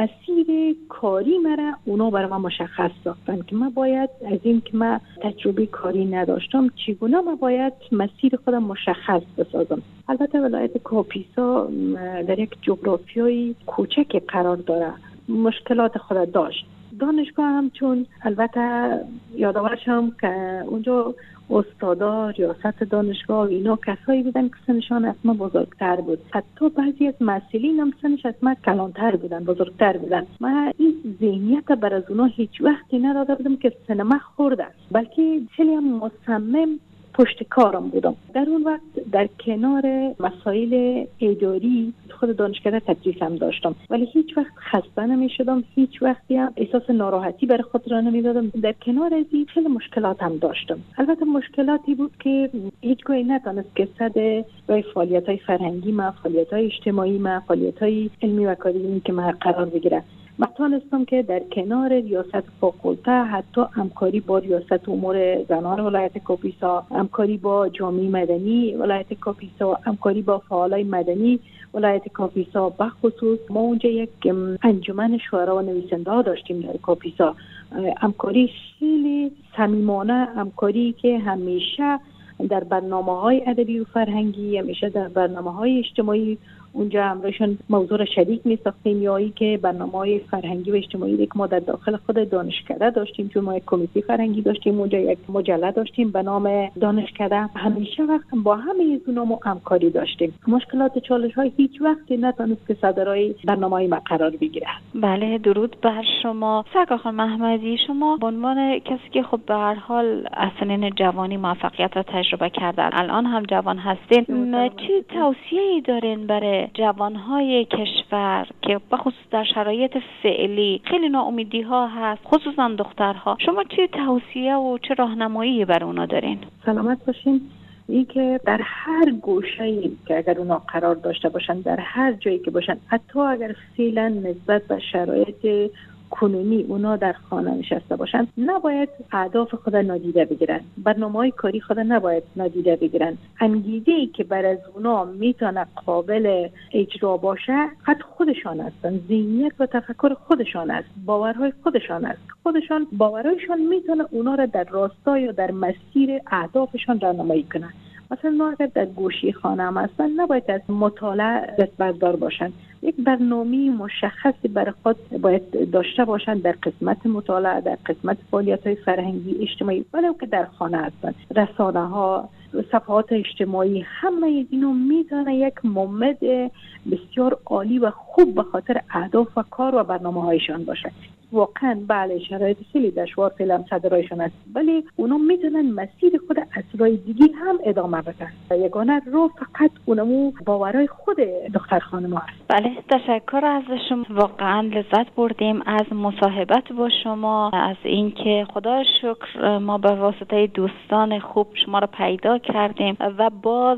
مسیر کاری مرا اونا برای من مشخص ساختن که من باید از این که من تجربه کاری نداشتم چگونه من باید مسیر خودم مشخص بسازم. البته ولایت کاپیسا در یک جغرافیای کوچک قرار داره، مشکلات خود داشت. دانشگاه هم چون البته یادآورشم که اونجا استادا، ریاست دانشگاه اینا کسایی بودن که سنشان از ما بزرگتر بود. حتی بعضی از مسئولین هم سنش از ما کلانتر بودن، بزرگتر بودن. من این ذهنیت بر از اونا هیچ وقتی نداده بودم که سن ما خورده است، بلکه خیلی هم مصمم پشت کارم بودم. در اون وقت در کنار مسائل اداری خود دانشکده تدریس هم داشتم، ولی هیچ وقت خسته نمی شدم، هیچ وقتی هم احساس ناراحتی برای خود را نمی دادم. در کنار از این خیلی مشکلات هم داشتم. البته مشکلاتی بود که هیچگاهی نتونست که صد فعالیت های فرهنگی ما، فعالیت های اجتماعی ما، فعالیت های علمی و اکادمی که ما قرار بگیره. من تونستم که در کنار ریاست فاکولته حتی همکاری با ریاست امور زنان ولایت کاپیسا، همکاری با جامعه مدنی ولایت کاپیسا، همکاری با فعالای مدنی ولایت کاپیسا، بخصوص ما اونجا یک انجمن شاعران و نویسنده ها داشتیم در کاپیسا. همکاری خیلی صمیمانه، همکاری که همیشه در برنامه‌های ادبی و فرهنگی، همیشه در برنامه‌های اجتماعی اونجا همراهشون موضوع شریک می‌ساختیم، یا ای که برنامه‌های فرهنگی و اجتماعی که ما در داخل خود دانشکده داشتیم، چون ما یک کمیته فرهنگی داشتیم، اونجا یک مجله داشتیم به نام دانشکده. همیشه وقت با همه اونا همکاری داشتیم. مشکلات چالش‌های هیچ وقت نتونست که صدرای برنامه‌های ما قرار بگیره. بله، درود بر شما. سرکار خانم احمدی، شما به عنوان کسی که خب به هر حال از سنین جوانی موفقیت را تجربه کردن، الان هم جوان هستین، چه توصیه‌ای دارین برای جوانهای کشور که بخصوص در شرایط فعلی خیلی ناامیدی ها هست، خصوصا دخترها؟ شما چه توصیه و چه راهنمایی برای اونا دارین؟ سلامت باشین. این که در هر گوشه‌ای که اگر اونا قرار داشته باشن، در هر جایی که باشن، حتی اگر فعلا نسبت به شرایط کنونی اونا در خانه نشسته باشن، نباید اهداف خود نادیده بگیرن، برنامه‌های کاری خود نباید نادیده بگیرن. انگیزه‌ای که بر از اونا میتونه قابل اجرا باشه فقط خودشان هستن، ذهنیت و تفکر خودشان است، باورهای خودشان است. خودشان باورهایشان میتونه اونا را در راستا یا در مسیر اهدافشان راهنمایی کنه. مثلا ما اگر در گوشی خانه هم هستن، نباید از مطالعه دستبردار باشن. یک برنامه مشخصی برای خود باید داشته باشن در قسمت مطالعه، در قسمت فعالیت‌های فرهنگی اجتماعی، ولو که در خانه هستن. رسانه‌ها، صفحات اجتماعی، همه اینو میتونه یک ممد بسیار عالی و خوب به خاطر اهداف و کار و برنامه‌هایشان باشه. واقعا بله، شرایط خیلی دشوار فعلا صدرایشان است، ولی اونا میتونن مسیر خود از راه دیگه هم ادامه بدن. یگانه رو فقط اونمو باورای خود دختر خانم هست. بله، تشکر از شما. واقعا لذت بردیم از مصاحبت با شما، از اینکه خدا شکر ما به واسطه دوستان خوب شما رو پیدا کردیم و باز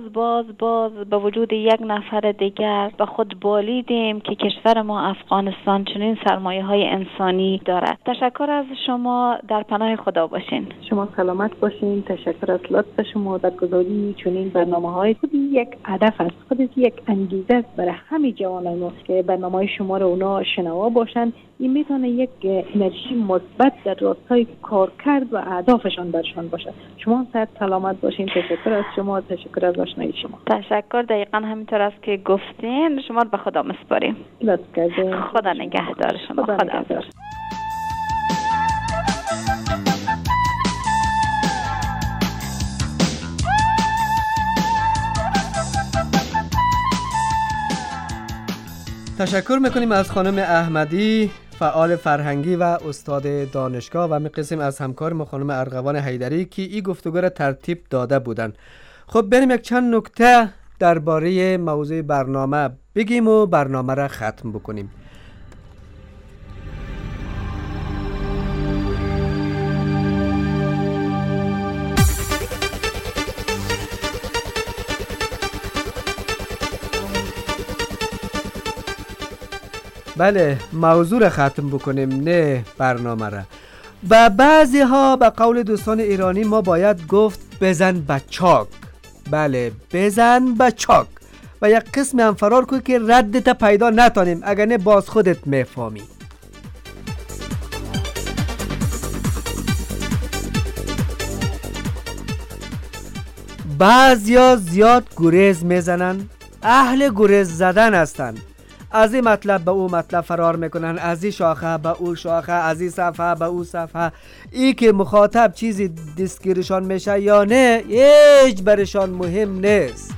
به وجود یک نفر دیگر به خود بالیدیم که کشور ما افغانستان چنین سرمایه‌های انسانی دارد. تشکر از شما، در پناه خدا باشین. شما سلامت باشین. تشکر از لطف شما در گذاری چنین برنامه‌های خودی یک هدف است، خودش یک انگیزه است برای همه جوانان ما که برنامه شما رو اونا شنوا باشند. این میتونه یک انرژی مثبت در راستای کارکرد و اهدافشان برشان باشه. شما صحت سلامت باشین. تشکر از شما، تشکر از آشنایی شما. تشکر. دقیقاً همینطور است که گفتین. شما رو به خدا میسپاریم. لطف کردین. خدا نگهدار شما. خدا نگهدار. تشکر میکنیم از خانم احمدی، فعال فرهنگی و استاد دانشگاه، و میقسیم از همکار ما خانم ارغوان حیدری که این گفتگو را ترتیب داده بودن. خب بریم یک چند نکته درباره موضوع برنامه بگیم و برنامه را ختم بکنیم. بله، موضوع را ختم بکنیم، نه برنامه را. و بعضی ها به قول دوستان ایرانی ما باید گفت بزن بچاک. بله، بزن بچاک. و یک قسم هم فرار کن که ردت پیدا نتانیم، اگر نه باز خودت میفهمی. بعضیا زیاد گریز میزنن، اهل گریز زدن هستن. از این مطلب به او مطلب فرار میکنن، از این شاخه به او شاخه، از این صفحه به او صفحه. ای که مخاطب چیزی دستگیرشان میشه یا نه هیچ برشان مهم نیست.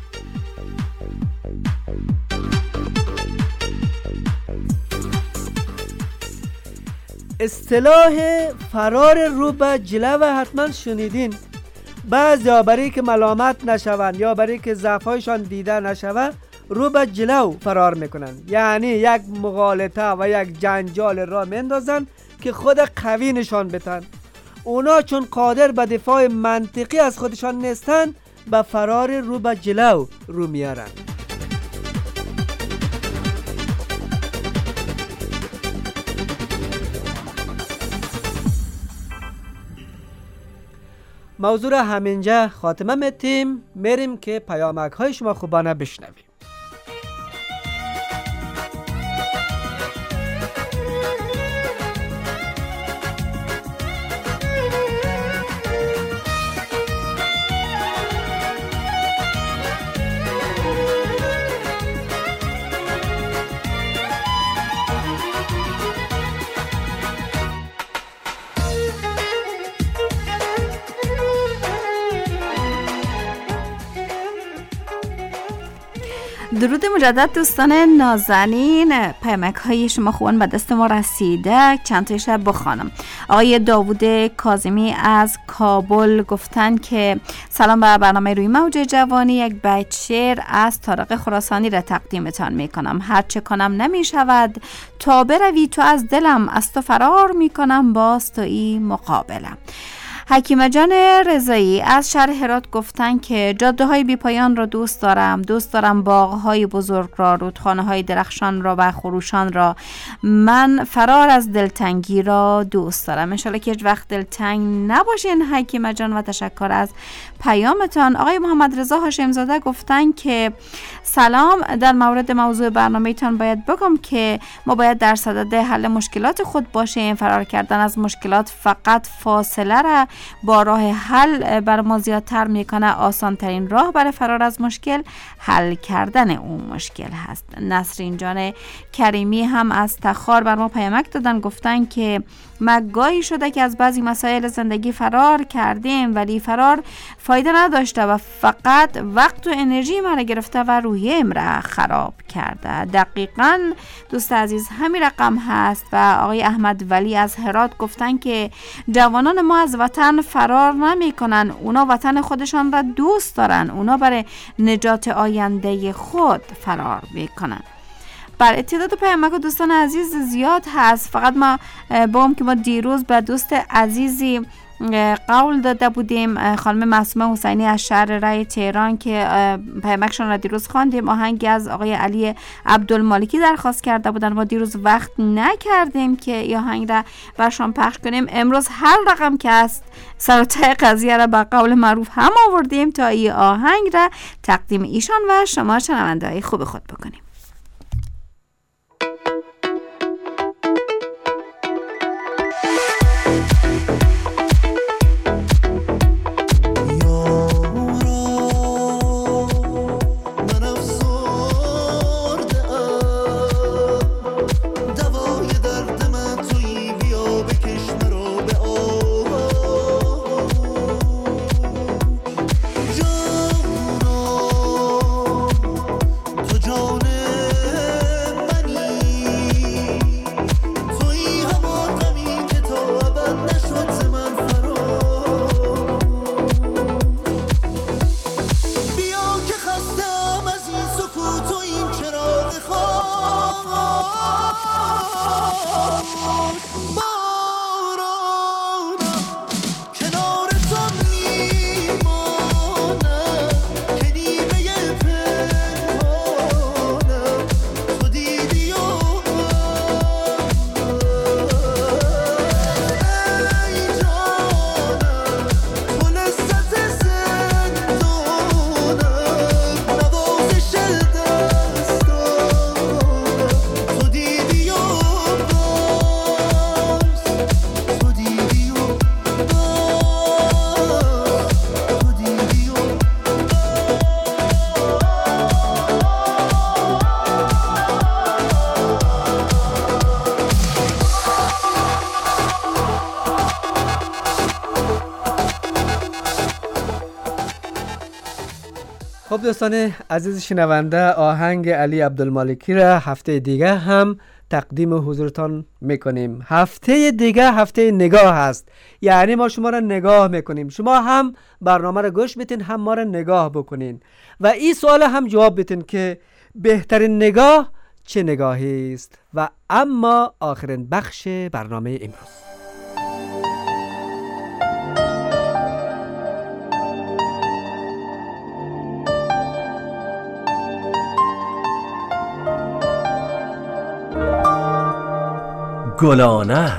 اصطلاح فرار رو به جلو حتما شنیدین. بعضیا برای که ملامت نشون یا برای که ضعف‌هایشان دیده نشود رو به جلو فرار میکنن، یعنی یک مغالطه و یک جنجال را میندازن که خود قوی نشان بدن. اونا چون قادر به دفاع منطقی از خودشان نیستن، به فرار رو به جلو رو میارن. موضوع را همینجا خاتمه میتیم. میریم که پیامک های شما خوبانه بشنویم. درود مجدد دوستان نازنین. پیامک های شما خوبان به دست ما رسیده، چند تایش بخوانم. آقای داوود کاظمی از کابل گفتن که سلام به برنامه روی موج جوانی، یک بیت شعر از طارق خراسانی را تقدیمتان میکنم. هر چه کنم نمی شود تا بروی تو از دلم، از تو فرار میکنم باز تو ای مقابلم. حکیم جان رضایی از شهر هرات گفتن که جاده های بی پایان را دوست دارم باغ های بزرگ را، رودخانه های درخشان را و خروشان را. من فرار از دلتنگی را دوست دارم. انشالله که هیچ وقت دلتنگ نباشین حکیم جان و تشکر از پیامتان. آقای محمد رضا هاشم زاده گفتن که سلام، در مورد موضوع برنامه تان باید بگم که ما باید در صدد حل مشکلات خود باشیم. فرار کردن از مشکلات فقط فاصله را با راه حل بر ما زیادتر میکنه. آسان ترین راه برای فرار از مشکل حل کردن اون مشکل هست. نسرین جان کریمی هم از تخار بر ما پیامک دادن، گفتن که مگاهی شده که از بعضی مسائل زندگی فرار کردیم ولی فرار فایده نداشته و فقط وقت و انرژی ما را گرفته و روحیه را خراب کرده. دقیقاً دوست عزیز همین رقم هست. و آقای احمد ولی از هرات گفتن که جوانان ما از وطن فرار نمی کنن، اونا وطن خودشان را دوست دارن، اونا برای نجات آینده خود فرار می کنن. بر تعداد پیامک دوستان عزیز زیاد هست، فقط ما بگم که ما دیروز به دوست عزیزی قول داده بودیم. خانم معصومه حسینی از شهر رای تهران که پیامکشون را دیروز خواندیم، آهنگی از آقای علی عبدالمالکی درخواست کرده بودن. ما دیروز وقت نکردیم که این آهنگ را برشان پخش کنیم. امروز هر رقم که است سر و ته قضیه را به قول معروف هم آوردیم تا این آهنگ را تقدیم ایشان و شما شنونده‌های خوب خود بکنیم. خب دوستان عزیز شنونده، آهنگ علی عبدالمالکی را هفته دیگه هم تقدیم حضورتان میکنیم. هفته دیگه هفته نگاه هست، یعنی ما شما را نگاه میکنیم. شما هم برنامه را گوش بدین، هم ما را نگاه بکنین و این سوال هم جواب بدین که بهترین نگاه چه نگاهی است. و اما آخرین بخش برنامه امروز گلانه.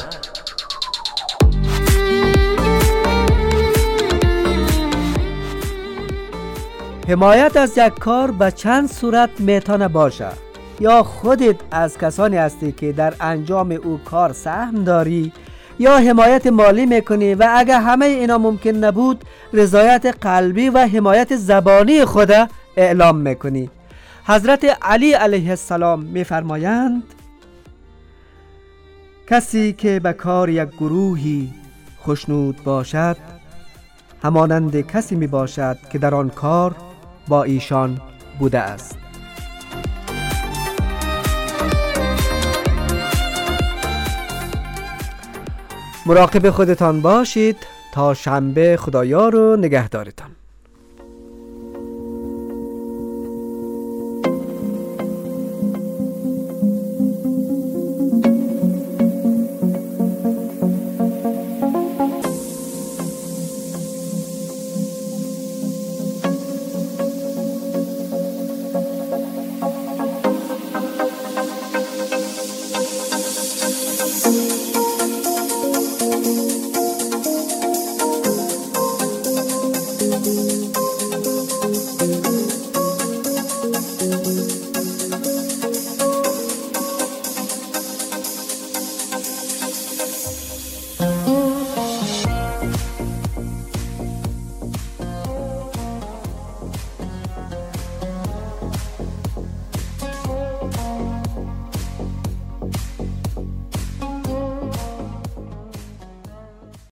حمایت از یک کار به چند صورت میتونه باشه. یا خودت از کسانی هستی که در انجام او کار سهم داری، یا حمایت مالی میکنی و اگر همه اینا ممکن نبود رضایت قلبی و حمایت زبانی خود اعلام میکنی. حضرت علی علیه السلام میفرمایند کسی که به کار یک گروهی خوشنود باشد همانند کسی می باشد که در آن کار با ایشان بوده است. مراقب خودتان باشید. تا شنبه خدایار و نگهدارتان.